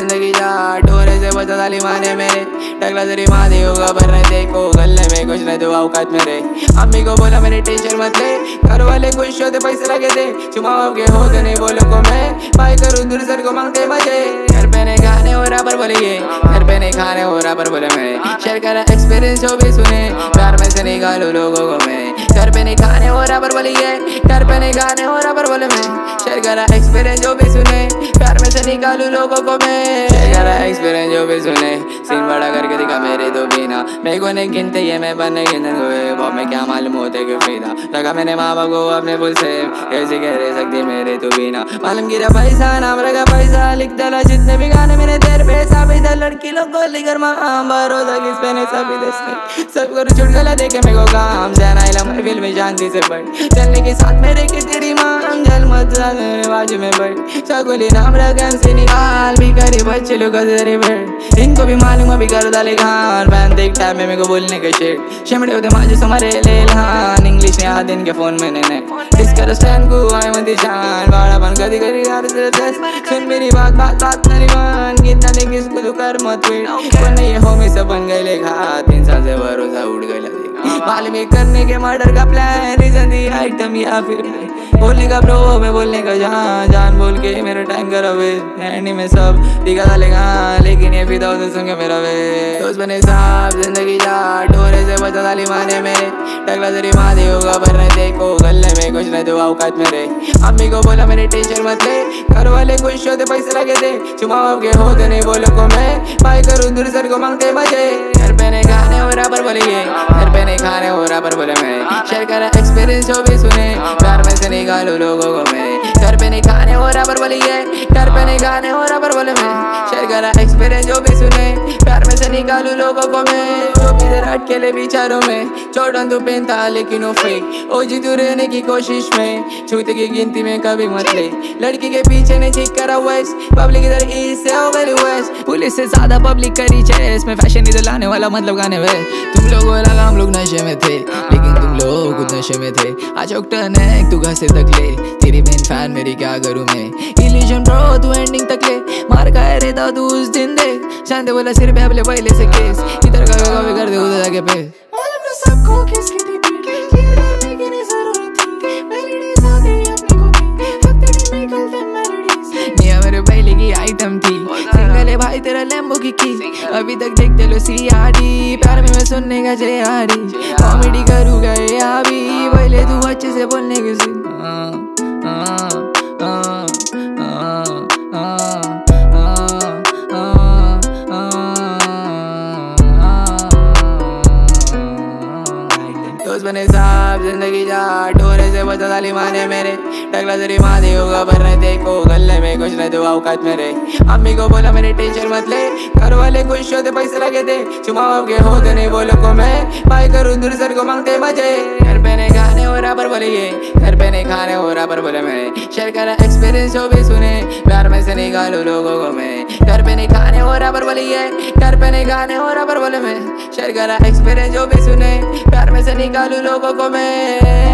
जिंदगी जा डोरे से बचा ताली माने मेरे टकला तेरी माँ दी होगा पर नहीं देखो गले में कुछ नहीं तो औकात मेरे अम्मी को बोला मेरी टेंशन मत ले घर वाले खुश होते पैसे लगे थे चुमाओ के होते नहीं बोलो को मैं भाई करूँ दूर सर को मांगते मजे घर पे नहीं खाने हो रहा पर बोलिए घर पे नहीं खाने हो रहा पर बोले मैं शेयर करा एक्सपीरियंस जो भी सुने प्यार में से निकालो लोगों को मैं घर पे नहीं खाने हो रहा पर बोलिए घर पे नहीं खाने हो रहा पर बोले मैं शेयर करा एक्सपीरियंस जो भी सुने प्यार में से निकालू लोगों को मैं शेयर करा एक्सपीरियंस जो भी सुने सीन बड़ा करके दिखा मेरे तो बिना मेरे को नहीं गिनते ये मैं बनने गिनन को मैं क्या मालूम होते कि फायदा लगा मैंने माँ बाप को अपने पुल से कैसे कह रहे सकती मेरे तो बिना मालूम गिरा पैसा नाम रखा पैसा लिख डाला जितने भी गाने मेरे तेरे पैसा भी था लड़की लोग को लेकर माँ भरोसा किस पे नहीं सभी दस सब कर छुट गला देखे मेरे को काम जाना इलाम फिल्म में शांति से बढ़ चलने के साथ मेरे की तेरी माँ जल मत मेरे बाजू में बढ़ सगोली नाम रखा से निकाल भी करे बच्चे लोग बैठ इनको भी मालूम अभी कर डाले खान फैन देख टाइम में मेरे को बोलने का शेट शिमड़े होते माजू समारे ले लहान इंग्लिश ने आद इनके फोन में ने डिस्कर स्टैंड को आए मत शान बाड़ा बन कदी करी यार सुन मेरी बात नहीं मान कितना ने किसको तो कर मत वेट को नहीं हो में सब बन गए लेखा 3 साल से भरोसा उड़ गया मालूम करने के मर्डर का प्लान रीजन दी आइटम या फिर बोलने का ब्रो मैं बोलने का जान बोल के मेरा टाइम करा वे एंडी में सब दिखा डालेगा लेकिन ये फिदा तो सुन के मेरा वे दोस्त बने साहब जिंदगी जा डोरे से बचा ताली माने मेरे टकला तेरी माँ दी होगा पर नहीं देखो गले में कुछ नहीं तो औकात मेरे अम्मी को बोला मेरी टेंशन मत ले घर वाले खुश होते पैसे लगे थे चुमाओ के होते नहीं बोलो को मैं भाई करूँ दूर सर को मांगते मजे घर पे नहीं खाने हो रहा पर बोलिए घर पे नहीं खाने हो रहा पर बोले मैं शेयर करा एक्सपीरियंस जो भी सुने प्यार में से निकालो लोगों को मैं घर पे नहीं खाने हो रहा पर बोलिए घर पे नहीं खाने हो रहा पर बोले मैं शेयर करा एक्सपीरियंस जो भी सुने प्यार में से निकालू लोगों को मैं जो भी इधर अटके विचारों में चौड़न तो पेन था लेकिन वो फेक ओ जी तू रहने की कोशिश में छूते की गिनती में कभी मत ले लड़की के पीछे ने चेक करा वेस्ट पब्लिक इधर ईस्ट से हो गई वेस्ट पुलिस से ज्यादा पब्लिक करी चेस में फैशन इधर लाने वाला मतलब गाने वे तुम लोगों लगा हम लोग नशे में थे लेकिन तुम लोग खुद नशे में थे आज टर्न है तू घर से तक ले तेरी मेन फैन मेरी क्या करूँ मैं इल्यूजन ब्रो तू एंडिंग तक ले मार का है रेता तू उस दिन दे शांति बोला सिर पे अपने पहले से केस इधर का कर दे उधर जाके पे सबको किसकी थी क्लियर करने की नहीं जरूरत थी मेलोडीज आ गई अपने को भी हथेली में गोल्डन मेलोडीज ये मेरे पहले की आइटम थी सिंगल है भाई तेरा लैम्बो की अभी तक देखते लो सीआरडी प्यार में मैं सुनने का जेआरडी कॉमेडी करूँगा अभी पहले तू अच्छे से बोलने के सी दोस्त बने साहब जिंदगी जा डोरे से बचा ताली माने मेरे टकला तेरी माँ दी होगा पर नहीं देखो गले में कुछ नहीं तो औकात मेरे अम्मी को बोला मेरी टेंशन मत ले घर वाले खुश होते पैसे लगे थे चुमाओ के होते नहीं बोलो को मैं भाई करूँ दूर सर को मांगते मजे घर पे नहीं खाने हो रहा पर बोलिए घर पे नहीं खाने हो रहा पर बोले मैं शेयर करा एक्सपीरियंस जो भी सुने प्यार में से निकालू लोगों को मैं घर पे नहीं खाने हो रहा पर बोलिए घर पे नहीं खाने हो रहा पर बोले मैं शेयर करा एक्सपीरियंस जो भी सुने प्यार में से निकालू लोगों को मैं